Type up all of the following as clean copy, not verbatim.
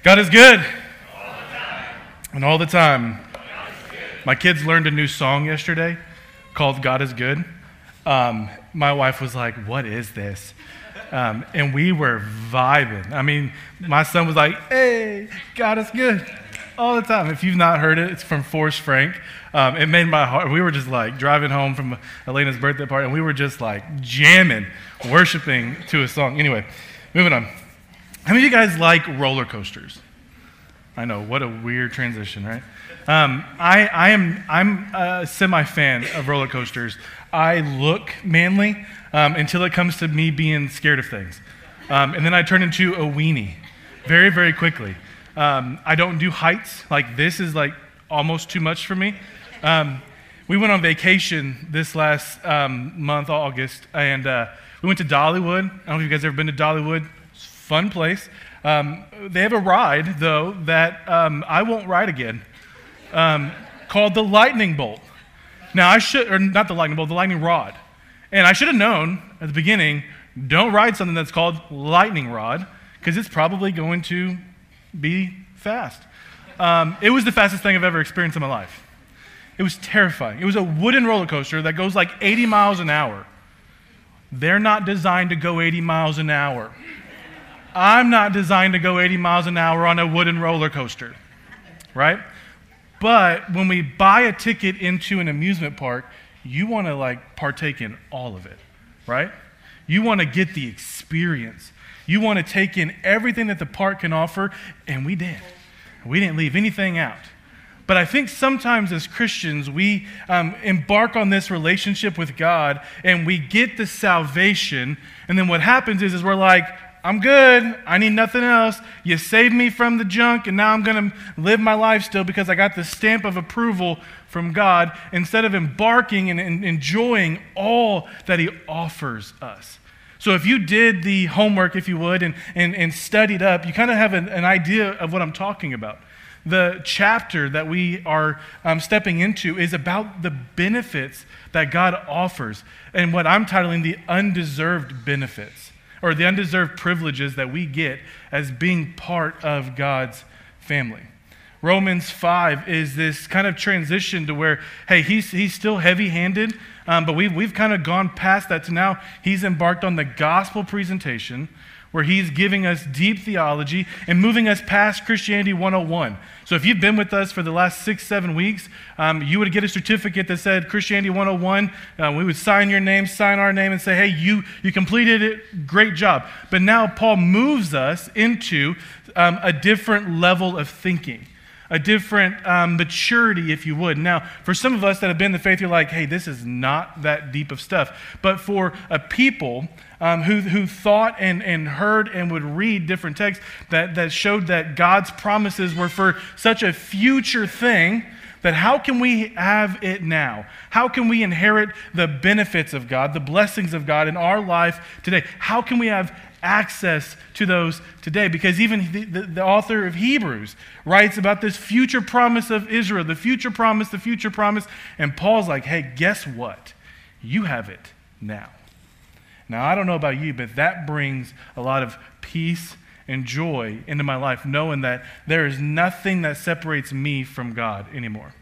God is good. All the time. And all the time. My kids learned a new song yesterday called God is Good. My wife was like, what is this? And we were vibing. I mean, my son was like, hey, God is good. All the time. If you've not heard it, it's from Forrest Frank. It made my heart, we were just like driving home from Elena's birthday party, and we were just like jamming, worshiping to a song. Anyway, moving on. How many of you guys like roller coasters? I know, what a weird transition, right? I'm a semi-fan of roller coasters. I look manly until it comes to me being scared of things. And then I turn into a weenie very, very quickly. I don't do heights. Like, this is like almost too much for me. We went on vacation this last month, August, and we went to Dollywood. I don't know if you guys have ever been to Dollywood. It's a fun place. They have a ride, though, that I won't ride again, called the Lightning Bolt. Now, not the Lightning Bolt, the Lightning Rod. And I should have known at the beginning, don't ride something that's called Lightning Rod, because it's probably going to be fast. It was the fastest thing I've ever experienced in my life. It was terrifying. It was a wooden roller coaster that goes like 80 miles an hour. They're not designed to go 80 miles an hour. I'm not designed to go 80 miles an hour on a wooden roller coaster, right? But when we buy a ticket into an amusement park, you want to like partake in all of it, right? You want to get the experience. You want to take in everything that the park can offer, and we did. We didn't leave anything out. But I think sometimes as Christians, we embark on this relationship with God, and we get the salvation, and then what happens is we're like, I'm good. I need nothing else. You saved me from the junk, and now I'm going to live my life still because I got the stamp of approval from God, instead of embarking and enjoying all that He offers us. So if you did the homework, if you would, and studied up, you kind of have an idea of what I'm talking about. The chapter that we are stepping into is about the benefits that God offers, and what I'm titling the undeserved benefits, or the undeserved privileges that we get as being part of God's family. Romans 5 is this kind of transition to where, hey, he's still heavy-handed, but we've kind of gone past that to now he's embarked on the gospel presentation where he's giving us deep theology and moving us past Christianity 101. So if you've been with us for the last 6-7 weeks, you would get a certificate that said Christianity 101. We would sign your name, sign our name, and say, hey, you completed it, great job. But now Paul moves us into a different level of thinking, a different maturity, if you would. Now, for some of us that have been in the faith, you're like, hey, this is not that deep of stuff. But for a people who thought and heard and would read different texts that showed that God's promises were for such a future thing, that how can we have it now? How can we inherit the benefits of God, the blessings of God in our life today? How can we have access to those today? Because even the author of Hebrews writes about this future promise of Israel, the future promise, and Paul's like, hey, guess what? You have it now. Now, I don't know about you, but that brings a lot of peace and joy into my life, knowing that there is nothing that separates me from God anymore.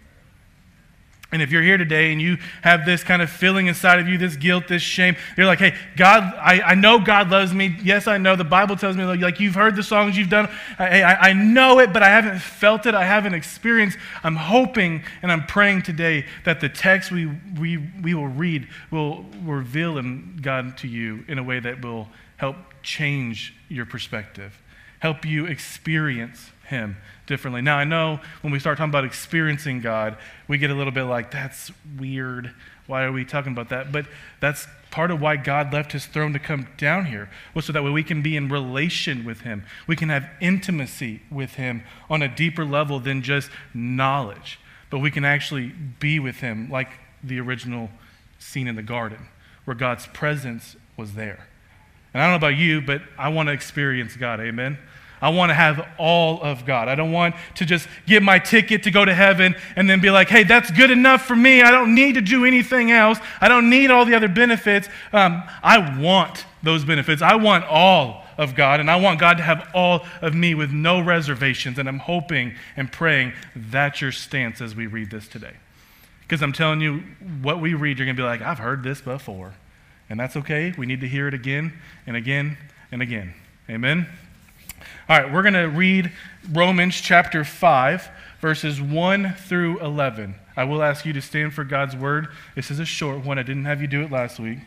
And if you're here today and you have this kind of feeling inside of you, this guilt, this shame, you're like, hey, God, I know God loves me. Yes, I know. The Bible tells me, like you've heard the songs you've done. I know it, but I haven't felt it. I haven't experienced. I'm hoping and I'm praying today that the text we will read will reveal God to you in a way that will help change your perspective, help you experience Him differently. Now, I know when we start talking about experiencing God, we get a little bit like, that's weird. Why are we talking about that? But that's part of why God left His throne to come down here, was so that way we can be in relation with Him. We can have intimacy with Him on a deeper level than just knowledge. But we can actually be with Him like the original scene in the garden, where God's presence was there. And I don't know about you, but I want to experience God, amen? I want to have all of God. I don't want to just get my ticket to go to heaven and then be like, hey, that's good enough for me. I don't need to do anything else. I don't need all the other benefits. I want those benefits. I want all of God, and I want God to have all of me with no reservations, and I'm hoping and praying that's your stance as we read this today. Because I'm telling you, what we read, you're going to be like, I've heard this before. And that's okay. We need to hear it again and again and again. Amen? All right, we're going to read Romans chapter 5, verses 1 through 11. I will ask you to stand for God's word. This is a short one. I didn't have you do it last week.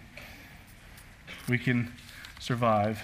We can survive.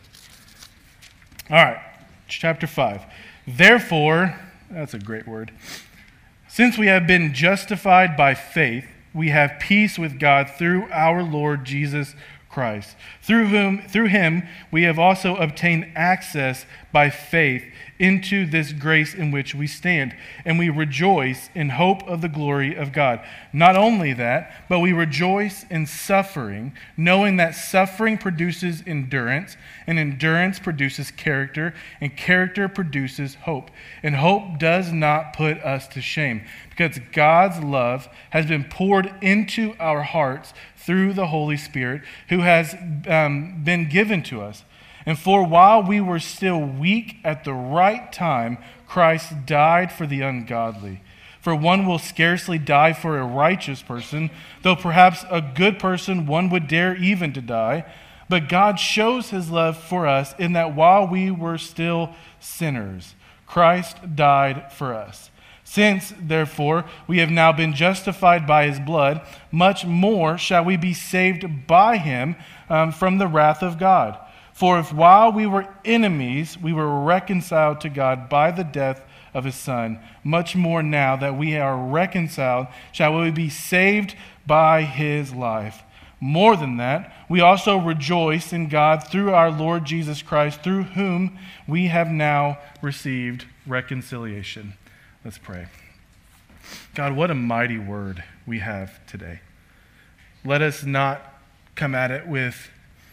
All right, chapter 5. Therefore, that's a great word. Since we have been justified by faith, we have peace with God through our Lord Jesus Christ, through him we have also obtained access by faith into this grace in which we stand, and we rejoice in hope of the glory of God. Not only that, but we rejoice in suffering, knowing that suffering produces endurance, and endurance produces character, and character produces hope. And hope does not put us to shame, because God's love has been poured into our hearts through the Holy Spirit, who has been given to us. And for while we were still weak, at the right time, Christ died for the ungodly. For one will scarcely die for a righteous person, though perhaps a good person one would dare even to die. But God shows his love for us in that while we were still sinners, Christ died for us. Since, therefore, we have now been justified by his blood, much more shall we be saved by him from the wrath of God. For if while we were enemies, we were reconciled to God by the death of his Son, much more now that we are reconciled, shall we be saved by his life. More than that, we also rejoice in God through our Lord Jesus Christ, through whom we have now received reconciliation. Let's pray. God, what a mighty word we have today. Let us not come at it with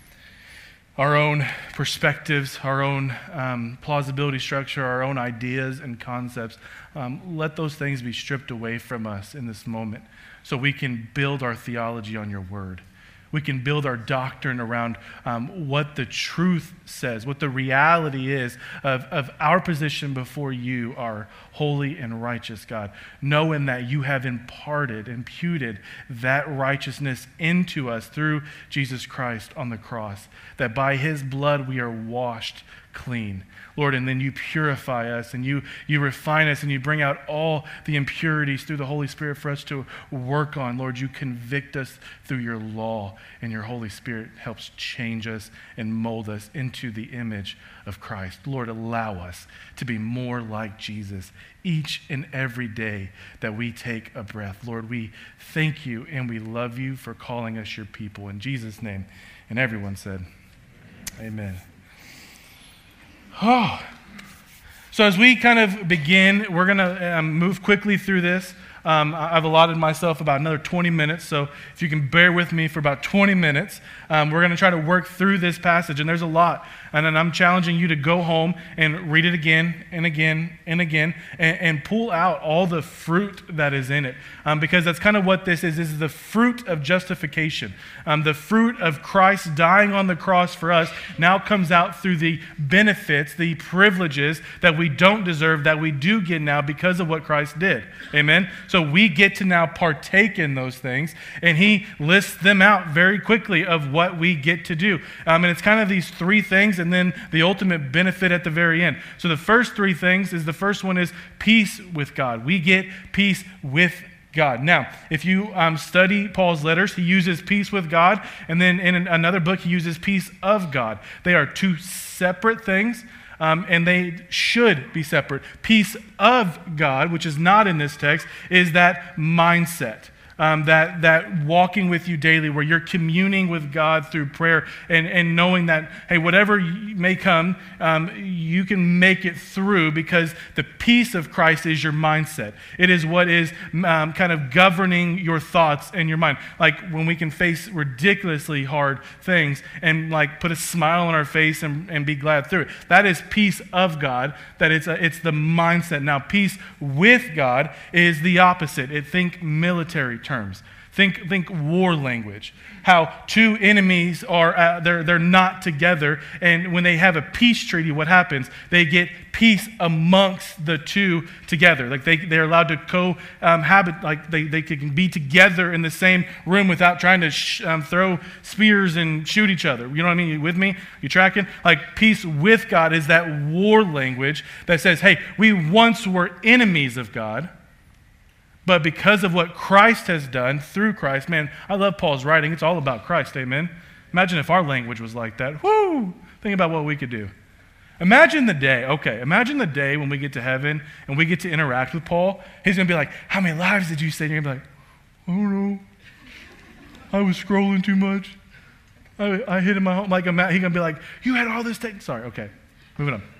our own perspectives, our own plausibility structure, our own ideas and concepts. Let those things be stripped away from us in this moment so we can build our theology on your word. We can build our doctrine around what the truth says, what the reality is of our position before you, our holy and righteous God, knowing that you have imputed that righteousness into us through Jesus Christ on the cross, that by his blood we are washed clean. Lord, and then you purify us and you refine us and you bring out all the impurities through the Holy Spirit for us to work on. Lord, you convict us through your law, and your Holy Spirit helps change us and mold us into the image of Christ. Lord, allow us to be more like Jesus each and every day that we take a breath. Lord, we thank you and we love you for calling us your people. In Jesus' name. And everyone said, amen. Oh. So as we kind of begin, we're going to move quickly through this. I've allotted myself about another 20 minutes, so if you can bear with me for about 20 minutes, we're going to try to work through this passage, and there's a lot. And then I'm challenging you to go home and read it again and again and again and pull out all the fruit that is in it, because that's kind of what this is. This is the fruit of justification. The fruit of Christ dying on the cross for us now comes out through the benefits, the privileges that we don't deserve, that we do get now because of what Christ did. Amen? So we get to now partake in those things, and he lists them out very quickly of what we get to do. And it's kind of these three things, and then the ultimate benefit at the very end. So the first three things is, the first one is peace with God. We get peace with God. Now, if you study Paul's letters, he uses peace with God, and then in another book, he uses peace of God. They are two separate things. And they should be separate. Peace of God, which is not in this text, is that mindset. That walking with you daily, where you're communing with God through prayer and knowing that, hey, whatever may come, you can make it through, because the peace of Christ is your mindset. It is what is kind of governing your thoughts and your mind. Like when we can face ridiculously hard things and like put a smile on our face and be glad through it. That is peace of God. That it's the mindset. Now, peace with God is the opposite. Think military terms. Think war language. How two enemies are they're not together, and when they have a peace treaty, what happens? They get peace amongst the two together. Like they're allowed to cohabit. Like they can be together in the same room without trying to throw spears and shoot each other. You know what I mean? You with me? You tracking? Like peace with God is that war language that says, hey, we once were enemies of God. But because of what Christ has done through Christ, man, I love Paul's writing. It's all about Christ, amen? Imagine if our language was like that. Woo! Think about what we could do. Imagine the day when we get to heaven and we get to interact with Paul. He's going to be like, how many lives did you say? And you're going to be like, I don't know. I was scrolling too much. I hit in my home. He's going to be like, you had all this thing. Sorry, okay. Moving on.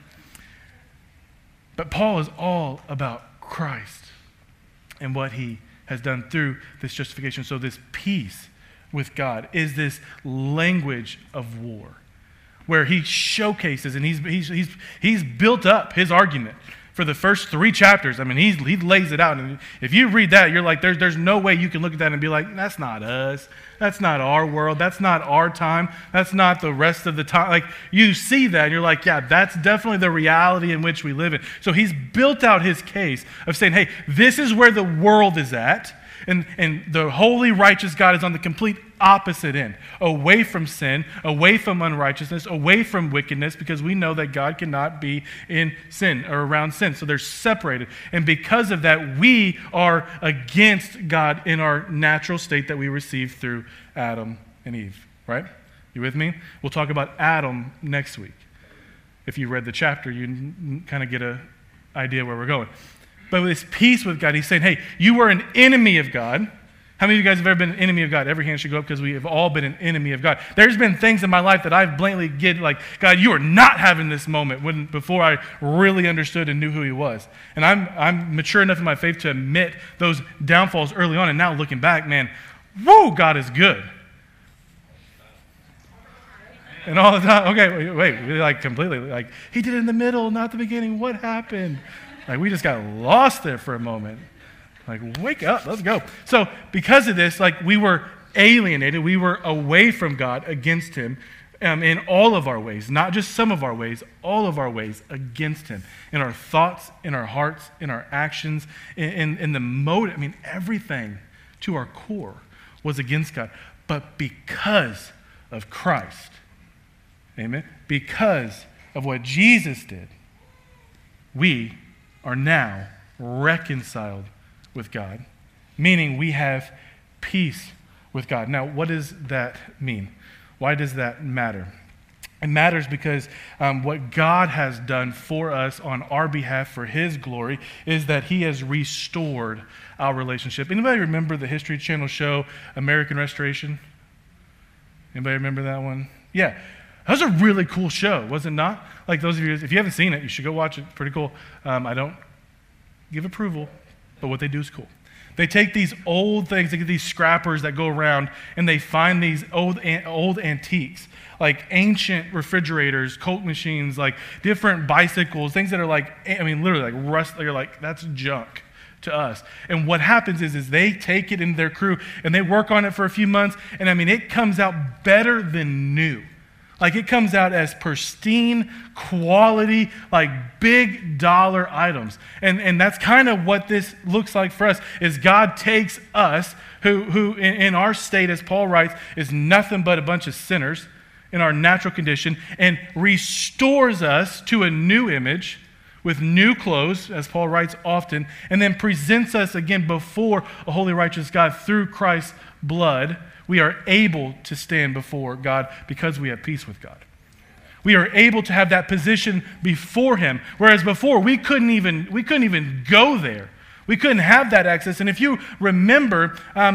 But Paul is all about Christ and what he has done through this justification. So this peace with God is this language of war where he showcases and he's built up his argument for the first 3 chapters. I mean, he lays it out. And if you read that, you're like, there's no way you can look at that and be like, that's not us. That's not our world. That's not our time. That's not the rest of the time. Like, you see that and you're like, yeah, that's definitely the reality in which we live in. So he's built out his case of saying, hey, this is where the world is at. And the holy, righteous God is on the complete opposite end, away from sin, away from unrighteousness, away from wickedness, because we know that God cannot be in sin or around sin. So they're separated. And because of that, we are against God in our natural state that we received through Adam and Eve, right? You with me? We'll talk about Adam next week. If you read the chapter, you kind of get an idea where we're going. But with this peace with God, he's saying, hey, you were an enemy of God. How many of you guys have ever been an enemy of God? Every hand should go up because we have all been an enemy of God. There's been things in my life that I've blatantly get like, God, you are not having this moment before I really understood and knew who he was. And I'm mature enough in my faith to admit those downfalls early on. And now looking back, man, whoa, God is good. And all the time, okay, wait, like completely, like, he did it in the middle, not the beginning. What happened? Like, we just got lost there for a moment. Like, wake up, let's go. So, because of this, like, we were alienated. We were away from God, against him, in all of our ways. Not just some of our ways, all of our ways against him. In our thoughts, in our hearts, in our actions, in the motive. I mean, everything to our core was against God. But because of Christ, amen, because of what Jesus did, we are now reconciled with God, meaning we have peace with God. Now, what does that mean? Why does that matter? It matters because what God has done for us on our behalf for his glory is that he has restored our relationship. Anybody remember the History Channel show American Restoration? Anybody remember that one? Yeah. That was a really cool show, was it not? Like, those of you, if you haven't seen it, you should go watch it. Pretty cool. I don't give approval, but what they do is cool. They take these old things, they get these scrappers that go around, and they find these old antiques, like ancient refrigerators, Coke machines, like different bicycles, things that are like, I mean, literally like rust. You're like, that's junk to us. And what happens is they take it in their crew, and they work on it for a few months, and I mean, it comes out better than new. Like, it comes out as pristine, quality, like big dollar items. And that's kind of what this looks like for us, is God takes us, who in our state, as Paul writes, is nothing but a bunch of sinners in our natural condition, and restores us to a new image with new clothes, as Paul writes often, and then presents us again before a holy, righteous God through Christ's blood. We are able to stand before God because we have peace with God. We are able to have that position before him, whereas before we couldn't even go there. We couldn't have that access. And if you remember,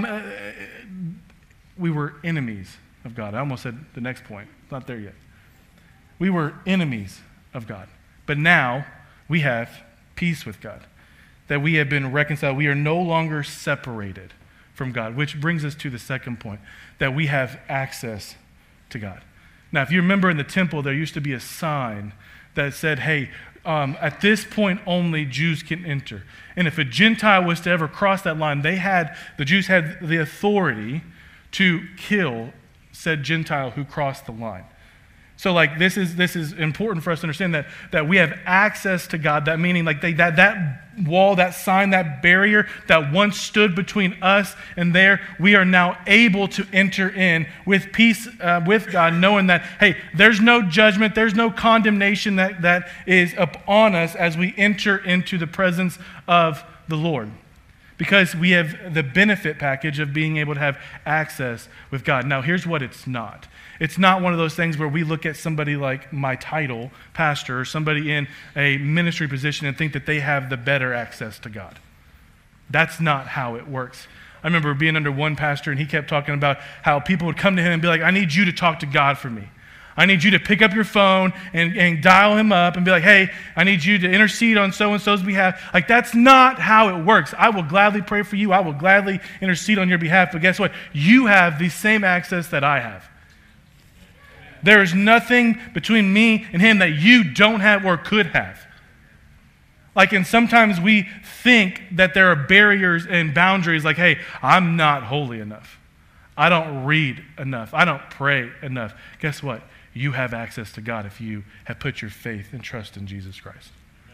we were enemies of God. I almost said the next point. It's not there yet. We were enemies of God. But now we have peace with God, that we have been reconciled. We are no longer separated from God, which brings us to the second point, that we have access to God. Now, if you remember in the temple, there used to be a sign that said, hey, at this point only Jews can enter. And if a Gentile was to ever cross that line, the Jews had the authority to kill said Gentile who crossed the line. So like this is important for us to understand that we have access to God. That meaning like that wall, that sign, that barrier that once stood between us and there, we are now able to enter in with peace with God, knowing that, hey, there's no judgment, there's no condemnation that is upon us as we enter into the presence of the Lord. Because we have the benefit package of being able to have access with God. Now, here's what it's not. It's not one of those things where we look at somebody like my title, pastor, or somebody in a ministry position and think that they have the better access to God. That's not how it works. I remember being under one pastor, and he kept talking about how people would come to him and be like, I need you to talk to God for me. I need you to pick up your phone and dial him up and be like, hey, I need you to intercede on so-and-so's behalf. Like, that's not how it works. I will gladly pray for you. I will gladly intercede on your behalf. But guess what? You have the same access that I have. There is nothing between me and him that you don't have or could have. Like, and sometimes we think that there are barriers and boundaries like, hey, I'm not holy enough. I don't read enough. I don't pray enough. Guess what? You have access to God if you have put your faith and trust in Jesus Christ.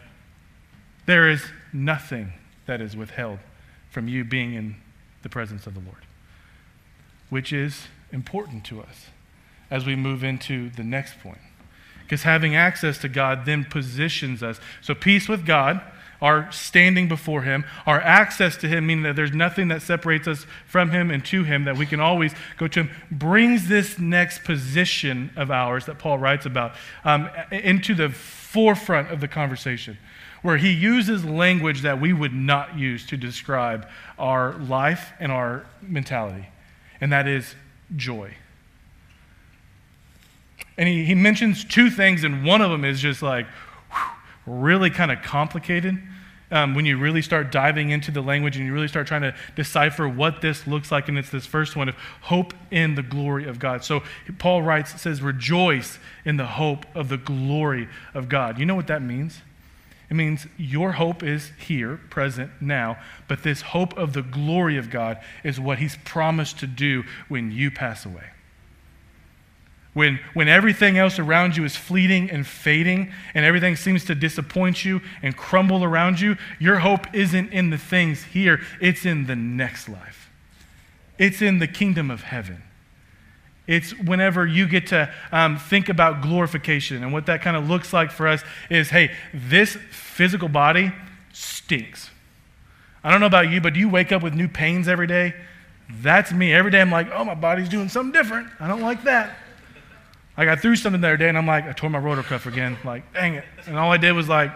There is nothing that is withheld from you being in the presence of the Lord, which is important to us as we move into the next point. Because having access to God then positions us. So peace with God, our standing before him, our access to him, meaning that there's nothing that separates us from him and to him, that we can always go to him, brings this next position of ours that Paul writes about into the forefront of the conversation, where he uses language that we would not use to describe our life and our mentality, and that is joy. And he mentions two things, and one of them is just like really kind of complicated when you really start diving into the language and you really start trying to decipher what this looks like. And it's this first one of hope in the glory of God. So Paul writes, says, rejoice in the hope of the glory of God. You know what that means? It means your hope is here, present, now, but this hope of the glory of God is what he's promised to do when you pass away. When everything else around you is fleeting and fading and everything seems to disappoint you and crumble around you, your hope isn't in the things here. It's in the next life. It's in the kingdom of heaven. It's whenever you get to think about glorification, and what that kind of looks like for us is, hey, this physical body stinks. I don't know about you, but do you wake up with new pains every day? That's me. Every day I'm like, oh, my body's doing something different. I don't like that. I got through something the other day, and I'm like, I tore my rotor cuff again. Like, dang it. And all I did was like,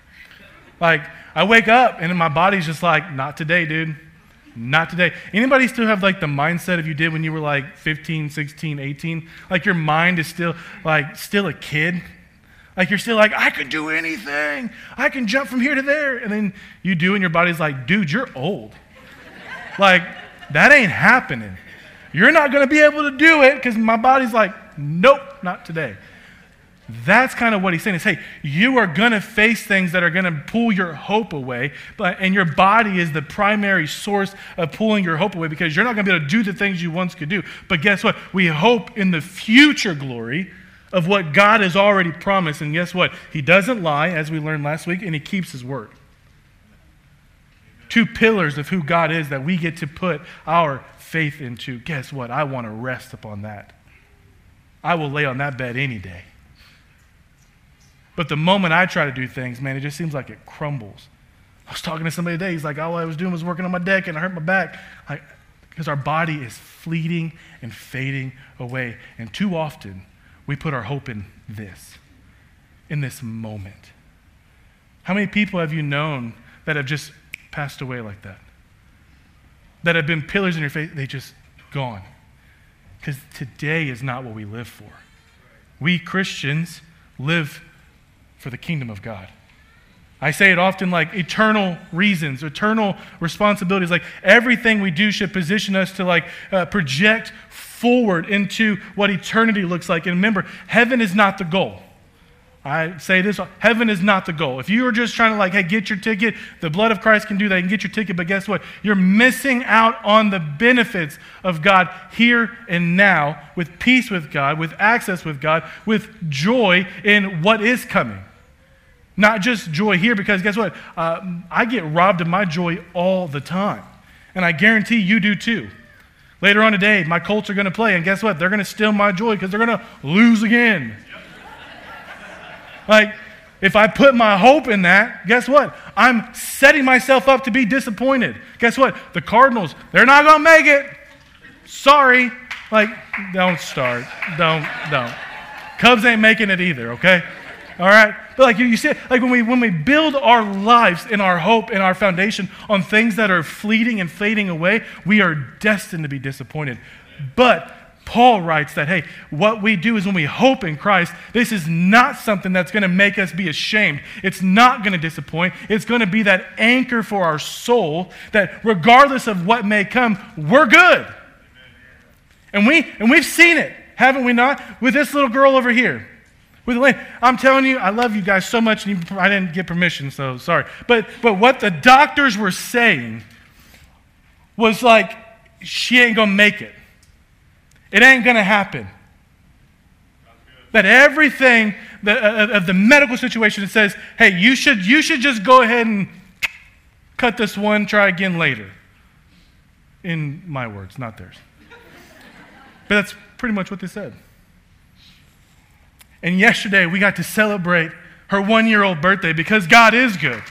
I wake up, and my body's just like, not today, dude. Not today. Anybody still have like the mindset of you did when you were like 15, 16, 18? Like your mind is still a kid. Like you're still like, I could do anything. I can jump from here to there. And then you do, and your body's like, dude, you're old. Like, that ain't happening. You're not going to be able to do it because my body's like, nope, not today. That's kind of what he's saying is, hey, you are going to face things that are going to pull your hope away, and your body is the primary source of pulling your hope away because you're not going to be able to do the things you once could do. But guess what? We hope in the future glory of what God has already promised. And guess what? He doesn't lie, as we learned last week, and he keeps his word. Two pillars of who God is that we get to put our faith into. Guess what? I want to rest upon that. I will lay on that bed any day. But the moment I try to do things, man, it just seems like it crumbles. I was talking to somebody today. He's like, all I was doing was working on my deck and I hurt my back. Because our body is fleeting and fading away. And too often, we put our hope in this moment. How many people have you known that have just passed away like that? That have been pillars in your faith, they just gone. Because today is not what we live for. We Christians live for the kingdom of God. I say it often like eternal reasons, eternal responsibilities. Like everything we do should position us to project forward into what eternity looks like. And remember, heaven is not the goal. I say this, heaven is not the goal. If you are just trying to hey, get your ticket, the blood of Christ can do that. You can get your ticket, but guess what? You're missing out on the benefits of God here and now, with peace with God, with access with God, with joy in what is coming. Not just joy here, because guess what? I get robbed of my joy all the time. And I guarantee you do too. Later on today, my Colts are going to play, and guess what? They're going to steal my joy because they're going to lose again. If I put my hope in that, guess what? I'm setting myself up to be disappointed. Guess what? The Cardinals, they're not going to make it. Sorry. Don't start. Don't. Cubs ain't making it either, okay? All right? But you see, when we build our lives and our hope and our foundation on things that are fleeting and fading away, we are destined to be disappointed. But Paul writes that, hey, what we do is when we hope in Christ, this is not something that's going to make us be ashamed. It's not going to disappoint. It's going to be that anchor for our soul that regardless of what may come, we're good. And we've seen it, haven't we not? With this little girl over here. With Elaine. I'm telling you, I love you guys so much, and I didn't get permission, so sorry. But what the doctors were saying was she ain't going to make it. It ain't going to happen. That everything of the medical situation says, hey, you should just go ahead and cut this one, try again later. In my words, not theirs. But that's pretty much what they said. And yesterday we got to celebrate her 1-year-old birthday because God is good.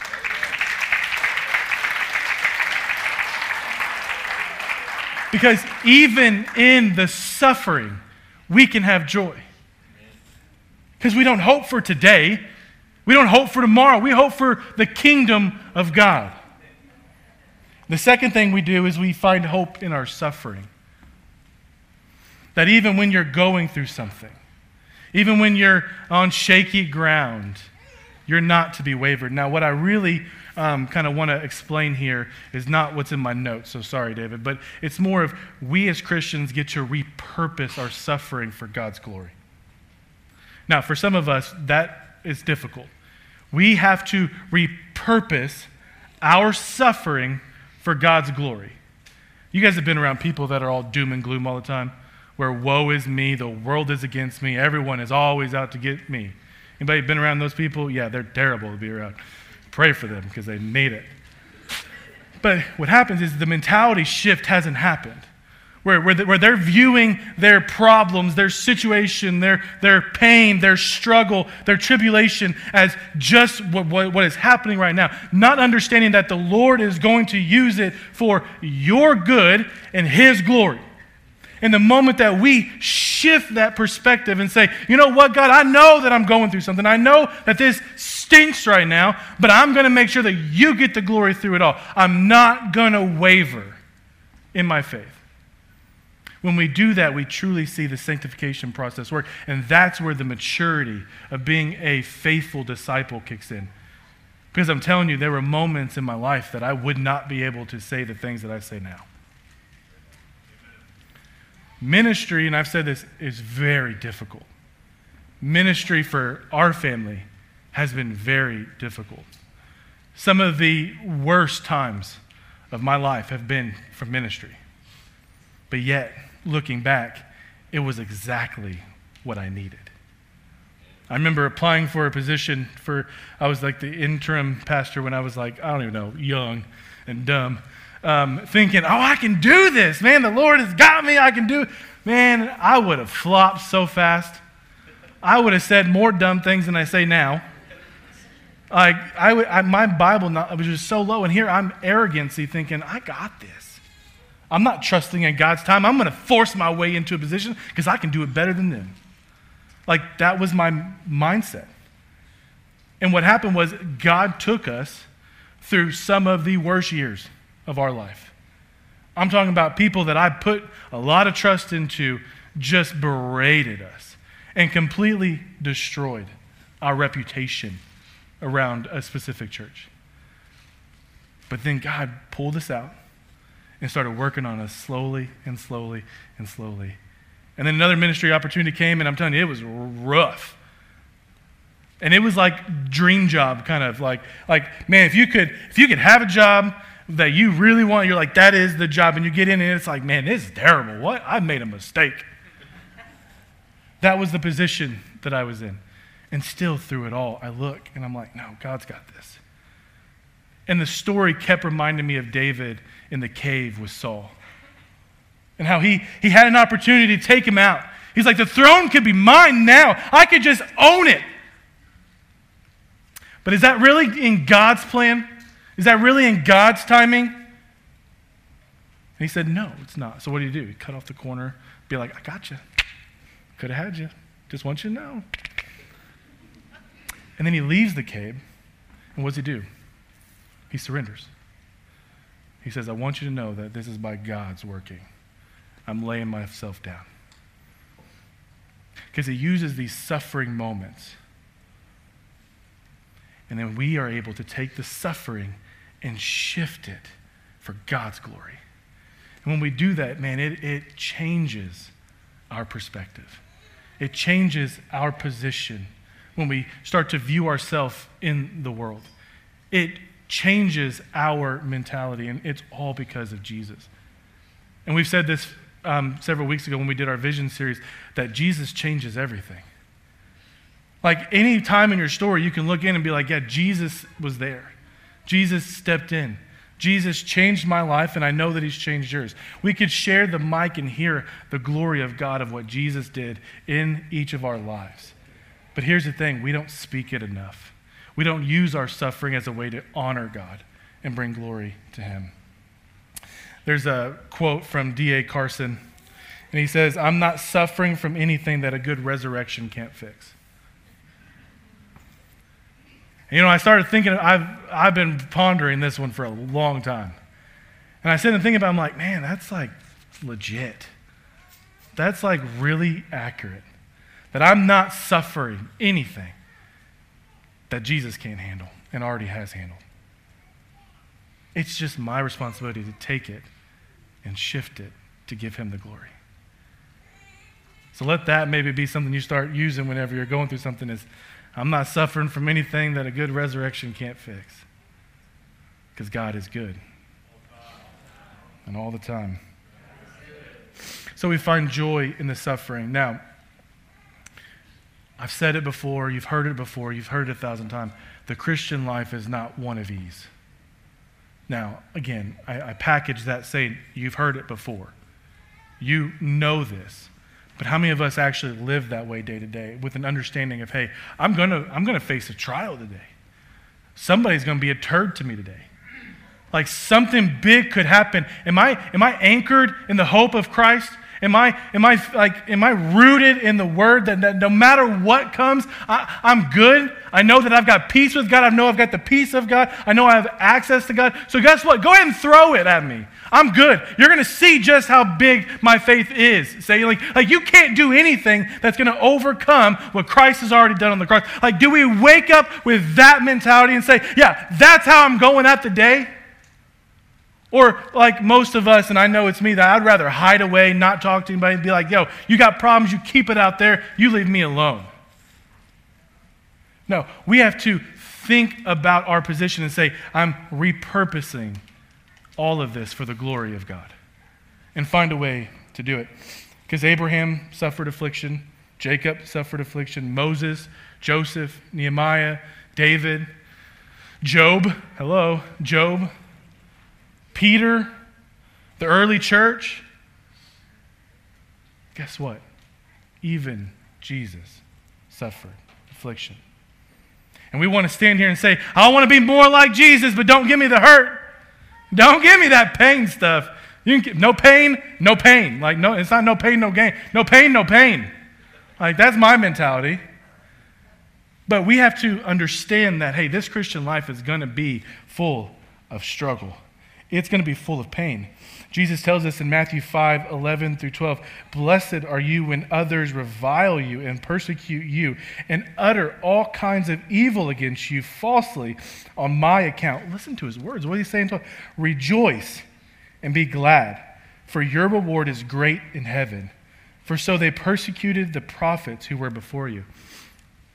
Because even in the suffering, we can have joy. Because we don't hope for today. We don't hope for tomorrow. We hope for the kingdom of God. The second thing we do is we find hope in our suffering. That even when you're going through something, even when you're on shaky ground, you're not to be wavered. Now, what I really kind of want to explain here is not what's in my notes, so sorry, David, but it's more of we as Christians get to repurpose our suffering for God's glory. Now, for some of us, that is difficult. We have to repurpose our suffering for God's glory. You guys have been around people that are all doom and gloom all the time, where woe is me, the world is against me, everyone is always out to get me. Anybody been around those people? Yeah, they're terrible to be around. Pray for them because they need it. But what happens is the mentality shift hasn't happened. Where they're viewing their problems, their situation, their pain, their struggle, their tribulation as just what is happening right now. Not understanding that the Lord is going to use it for your good and His glory. And the moment that we shift that perspective and say, you know what, God, I know that I'm going through something. I know that this stinks right now, but I'm going to make sure that you get the glory through it all. I'm not going to waver in my faith. When we do that, we truly see the sanctification process work. And that's where the maturity of being a faithful disciple kicks in. Because I'm telling you, there were moments in my life that I would not be able to say the things that I say now. Ministry, and I've said this, is very difficult. Ministry for our family has been very difficult. Some of the worst times of my life have been from ministry. But yet, looking back, it was exactly what I needed. I remember applying for a position I was like the interim pastor when I was young and dumb. Thinking, I can do this, man. The Lord has got me. I can do it. Man, I would have flopped so fast. I would have said more dumb things than I say now. My Bible was just so low, and here I'm arrogancy thinking, I got this. I'm not trusting in God's time. I'm going to force my way into a position because I can do it better than them. That was my mindset. And what happened was God took us through some of the worst years of our life. I'm talking about people that I put a lot of trust into just berated us and completely destroyed our reputation around a specific church. But then God pulled us out and started working on us slowly and slowly and slowly. And then another ministry opportunity came, and I'm telling you, it was rough. And it was like dream job, kind of like man, if you could have a job that you really want, you're like, that is the job. And you get in and it's like, man, this is terrible. What? I made a mistake. That was the position that I was in. And still through it all, I look and I'm like, no, God's got this. And the story kept reminding me of David in the cave with Saul. And how he had an opportunity to take him out. He's like, the throne could be mine now. I could just own it. But is that really in God's plan? Is that really in God's timing? And he said, no, it's not. So what do? He cut off the corner, be like, I got you. Could have had you. Just want you to know. And then he leaves the cave. And what does he do? He surrenders. He says, I want you to know that this is by God's working. I'm laying myself down. Because he uses these suffering moments. And then we are able to take the suffering and shift it for God's glory. And when we do that, man, it changes our perspective. It changes our position when we start to view ourselves in the world. It changes our mentality, and it's all because of Jesus. And we've said this several weeks ago when we did our vision series, that Jesus changes everything. Like any time in your story, you can look in and be like, yeah, Jesus was there. Jesus stepped in. Jesus changed my life, and I know that he's changed yours. We could share the mic and hear the glory of God of what Jesus did in each of our lives. But here's the thing, we don't speak it enough. We don't use our suffering as a way to honor God and bring glory to him. There's a quote from D.A. Carson, and he says, I'm not suffering from anything that a good resurrection can't fix. You know, I started thinking, I've been pondering this one for a long time. And I sit and think about it, I'm like, man, that's like legit. That's like really accurate. That I'm not suffering anything that Jesus can't handle and already has handled. It's just my responsibility to take it and shift it to give him the glory. So let that maybe be something you start using whenever you're going through something is, I'm not suffering from anything that a good resurrection can't fix. Because God is good. And all the time. So we find joy in the suffering. Now, I've said it before, you've heard it before, you've heard it 1,000 times. The Christian life is not one of ease. Now, again, I package that saying, you've heard it before. You know this. But how many of us actually live that way day to day with an understanding of, hey, I'm gonna face a trial today. Somebody's gonna be a turd to me today. Like something big could happen. Am I anchored in the hope of Christ? Am I rooted in the word that no matter what comes, I'm good? I know that I've got peace with God. I know I've got the peace of God. I know I have access to God. So guess what? Go ahead and throw it at me. I'm good. You're going to see just how big my faith is. Say, like you can't do anything that's going to overcome what Christ has already done on the cross. Like, do we wake up with that mentality and say, yeah, that's how I'm going at the day? Or like most of us, and I know it's me, that I'd rather hide away, not talk to anybody, and be like, yo, you got problems, you keep it out there, you leave me alone. No, we have to think about our position and say, I'm repurposing all of this for the glory of God. And find a way to do it. Because Abraham suffered affliction, Jacob suffered affliction, Moses, Joseph, Nehemiah, David, Job, Peter, the early church. Guess what? Even Jesus suffered affliction. And we want to stand here and say, I want to be more like Jesus, but don't give me the hurt. Don't give me that pain stuff. You can no pain, no pain. Like, no, it's not no pain, no gain. No pain, no pain. Like, that's my mentality. But we have to understand that, hey, this Christian life is going to be full of struggle. It's going to be full of pain. Jesus tells us in Matthew 5:11 through 12, blessed are you when others revile you and persecute you and utter all kinds of evil against you falsely on my account. Listen to his words. What is he saying? Rejoice and be glad, for your reward is great in heaven. For so they persecuted the prophets who were before you.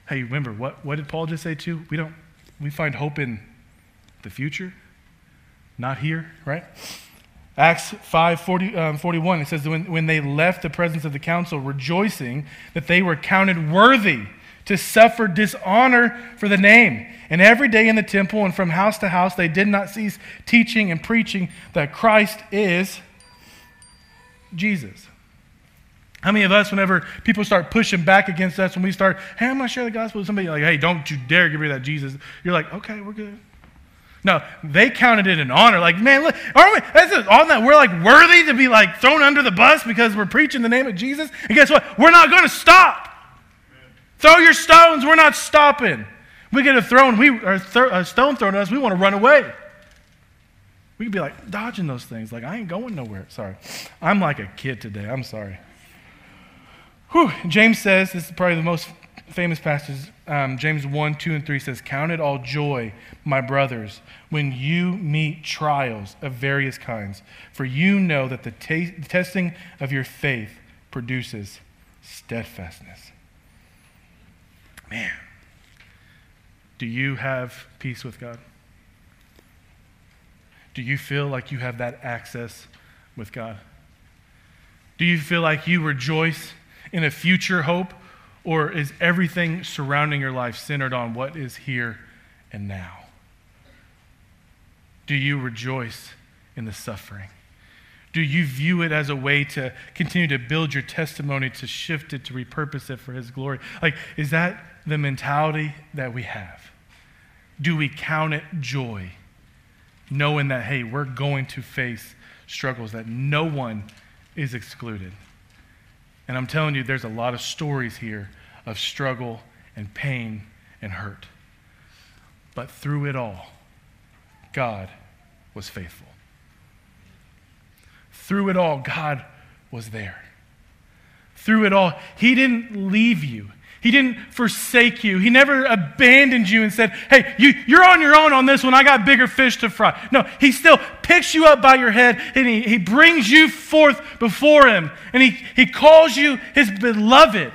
Hey, remember, what did Paul just say too? We find hope in the future, not here, right? Acts 5:41, it says that when they left the presence of the council, rejoicing that they were counted worthy to suffer dishonor for the name. And every day in the temple and from house to house, they did not cease teaching and preaching that Christ is Jesus. How many of us, whenever people start pushing back against us, when we start, hey, I'm going to share the gospel with somebody, like, hey, don't you dare give me that Jesus. You're like, okay, we're good. No, they counted it an honor. Like, man, look, aren't we? That's on that. We're like worthy to be like thrown under the bus because we're preaching the name of Jesus. And guess what? We're not going to stop. Throw your stones. We're not stopping. We get a stone thrown at us. We want to run away. We could be like dodging those things. Like, I ain't going nowhere. Sorry. I'm like a kid today. I'm sorry. Whew. James says, this is probably the most famous passage, James 1, 2, and 3 says, count it all joy, my brothers, when you meet trials of various kinds, for you know that the testing of your faith produces steadfastness. Man, do you have peace with God? Do you feel like you have that access with God? Do you feel like you rejoice in a future hope, or is everything surrounding your life centered on what is here and now? Do you rejoice in the suffering? Do you view it as a way to continue to build your testimony, to shift it, to repurpose it for His glory? Like, is that the mentality that we have? Do we count it joy, knowing that, hey, we're going to face struggles, that no one is excluded? And I'm telling you, there's a lot of stories here of struggle and pain and hurt. But through it all, God was faithful. Through it all, God was there. Through it all, He didn't leave you. He didn't forsake you. He never abandoned you and said, hey, you're on your own on this one. I got bigger fish to fry. No, He still picks you up by your head and He brings you forth before Him. And He calls you His beloved.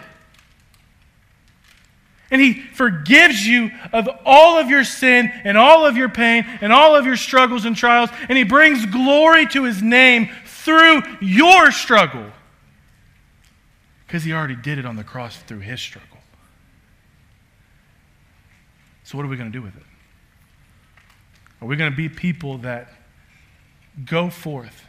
And He forgives you of all of your sin and all of your pain and all of your struggles and trials. And He brings glory to His name through your struggle. Because He already did it on the cross through His struggle. So what are we going to do with it? Are we going to be people that go forth,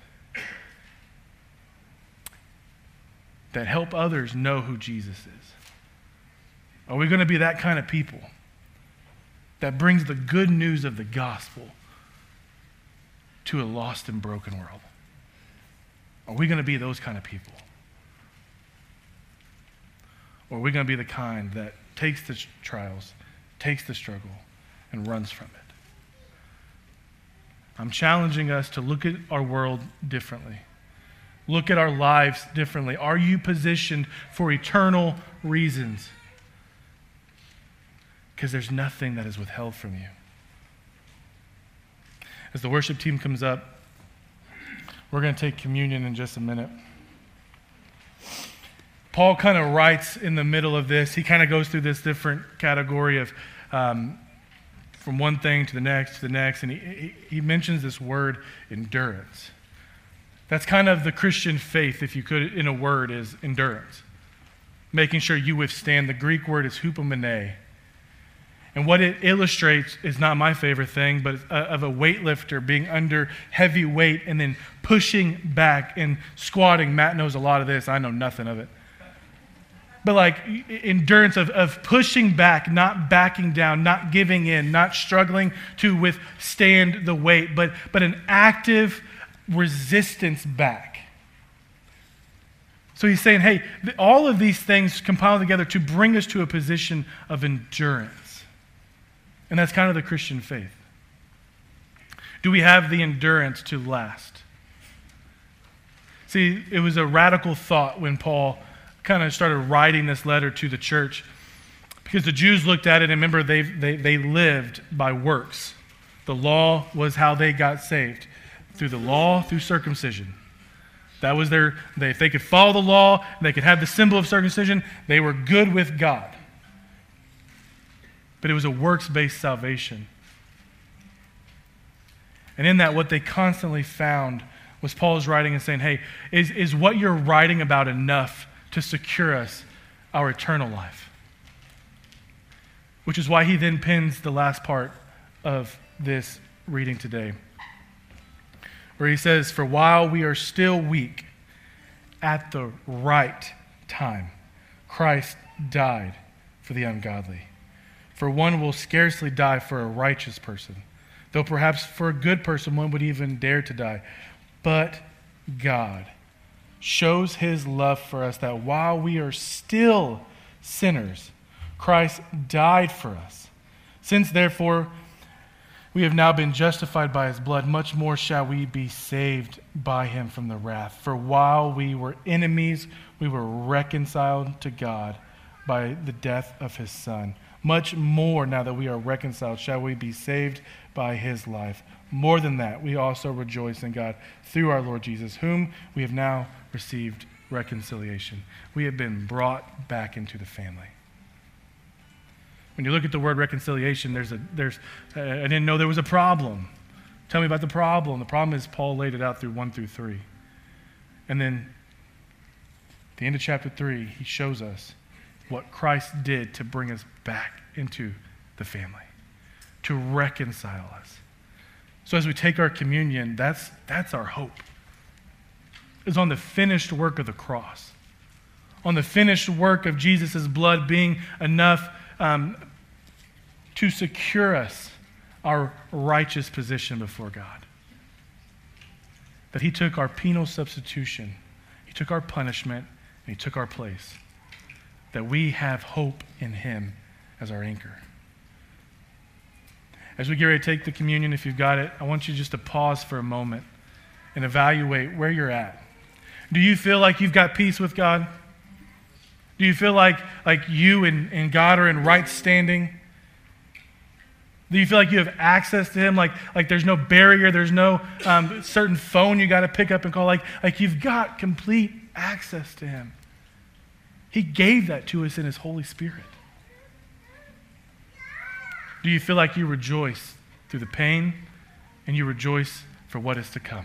that help others know who Jesus is? Are we going to be that kind of people that brings the good news of the gospel to a lost and broken world? Are we going to be those kind of people? Or are we going to be the kind that takes the trials, takes the struggle, and runs from it? I'm challenging us to look at our world differently. Look at our lives differently. Are you positioned for eternal reasons? Because there's nothing that is withheld from you. As the worship team comes up, we're going to take communion in just a minute. Paul kind of writes in the middle of this. He kind of goes through this different category of from one thing to the next, and he mentions this word endurance. That's kind of the Christian faith, if you could, in a word, is endurance. Making sure you withstand. The Greek word is hupomene. And what it illustrates is not my favorite thing, but of a weightlifter being under heavy weight and then pushing back and squatting. Matt knows a lot of this. I know nothing of it. But like endurance of pushing back, not backing down, not giving in, not struggling to withstand the weight, but an active resistance back. So he's saying, hey, all of these things compile together to bring us to a position of endurance. And that's kind of the Christian faith. Do we have the endurance to last? See, it was a radical thought when Paul kind of started writing this letter to the church, because the Jews looked at it and remember they lived by works. The law was how they got saved. Through the law, through circumcision. That was if they could follow the law, they could have the symbol of circumcision, they were good with God. but it was a works-based salvation. And in that, what they constantly found was Paul's writing and saying, hey, is what you're writing about enough to secure us our eternal life? Which is why he then pins the last part of this reading today, where he says, for while we are still weak, at the right time, Christ died for the ungodly. For one will scarcely die for a righteous person, though perhaps for a good person one would even dare to die. But God shows his love for us, that while we are still sinners, Christ died for us. Since therefore we have now been justified by his blood, much more shall we be saved by him from the wrath. For while we were enemies, we were reconciled to God by the death of his Son. Much more, now that we are reconciled, shall we be saved by his life. More than that, we also rejoice in God through our Lord Jesus, whom we have now received reconciliation. We have been brought back into the family. When you look at the word reconciliation, I didn't know there was a problem. Tell me about the problem. The problem is Paul laid it out through 1 through 3. And then at the end of chapter 3, he shows us what Christ did to bring us back into the family, to reconcile us. So as we take our communion, that's our hope. It's on the finished work of the cross, on the finished work of Jesus' blood being enough to secure us our righteous position before God. That he took our penal substitution, he took our punishment, and he took our place. That we have hope in him as our anchor. As we get ready to take the communion, if you've got it, I want you just to pause for a moment and evaluate where you're at. Do you feel like you've got peace with God? Do you feel like you and God are in right standing? Do you feel like you have access to him? Like there's no barrier, there's no certain phone you got to pick up and call. Like you've got complete access to him. He gave that to us in his Holy Spirit. Do you feel like you rejoice through the pain and you rejoice for what is to come?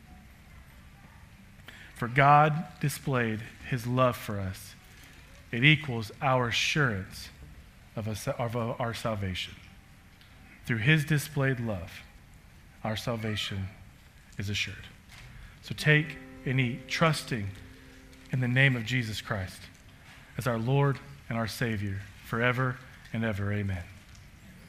For God displayed his love for us. It equals our assurance of our salvation. Through his displayed love, our salvation is assured. So take and eat, trusting in the name of Jesus Christ as our Lord and our Savior, forever and ever. Amen.